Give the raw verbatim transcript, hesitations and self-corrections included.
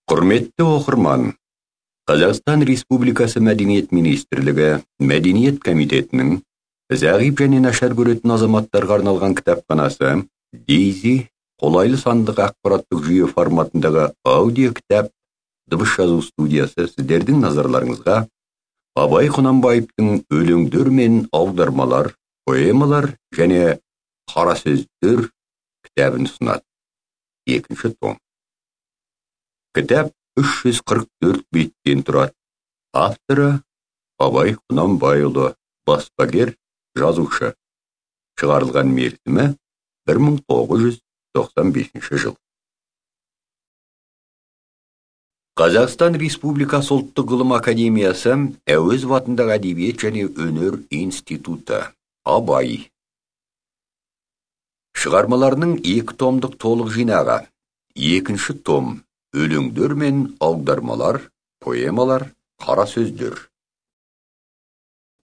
Құрметті оқырман, Қазақстан Республикасы Мәдениет Министрлігі Мәдениет комитетінің зағип және нашар көретін азаматтарға арналған кітапханасы Дейзи қолайлы сандық ақпараттық жүйе форматындағы аудио кітап дыбыс жазу студиясы сіздердің назарларыңызға Абай Құнанбаевтың өлеңдер мен аудармалар, поэмалар және қара сөздер кітабын ұсынады. Екінші том. Кітап үш жүз қырық төрт беттен тұрады. Авторы Абай Құнанбайұлы, баспагер, жазушы. Шығарылған мерзімі бір мың тоғыз жүз тоқсан бесінші жыл. Қазақстан Республикасы ұлттық ғылым академиясы Әуезов атындағы әдебиет және өнер институты. Абай. Шығармаларының екі томдық толық жинағы. Екінші том. Өлеңдер мен аудармалар, поэмалар, қара сөздер.